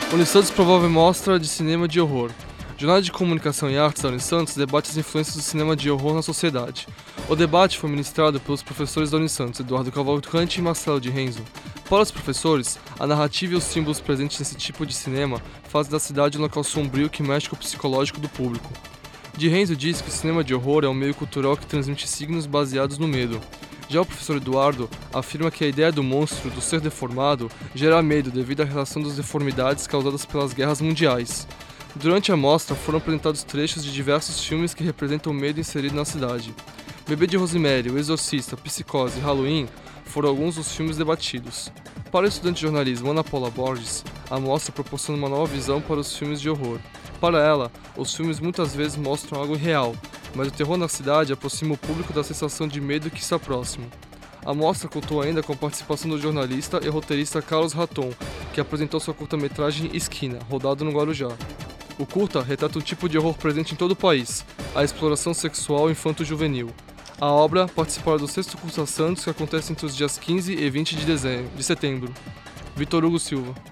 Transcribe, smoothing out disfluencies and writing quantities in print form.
Unisantos promove mostra de cinema de horror. Jornada de Comunicação e Artes da Unisantos debate as influências do cinema de horror na sociedade. O debate foi ministrado pelos professores da Unisantos, Eduardo Cavalcante e Marcelo de Renzo. Para os professores, a narrativa e os símbolos presentes nesse tipo de cinema fazem da cidade um local sombrio que mexe com o psicológico do público. De Renzo diz que o cinema de horror é um meio cultural que transmite signos baseados no medo. Já o professor Eduardo afirma que a ideia do monstro, do ser deformado, gera medo devido à relação das deformidades causadas pelas guerras mundiais. Durante a mostra foram apresentados trechos de diversos filmes que representam o medo inserido na cidade. Bebê de Rosemary, O Exorcista, Psicose e Halloween foram alguns dos filmes debatidos. Para o estudante de jornalismo Ana Paula Borges, a mostra proporciona uma nova visão para os filmes de horror. Para ela, os filmes muitas vezes mostram algo real, mas o terror na cidade aproxima o público da sensação de medo que está próximo. A mostra contou ainda com a participação do jornalista e roteirista Carlos Raton, que apresentou sua curta-metragem Esquina, rodado no Guarujá. O curta retrata um tipo de horror presente em todo o país, a exploração sexual infanto-juvenil. A obra participará do 6º Curta Santos, que acontece entre os dias 15 e 20 de setembro. Vitor Hugo Silva.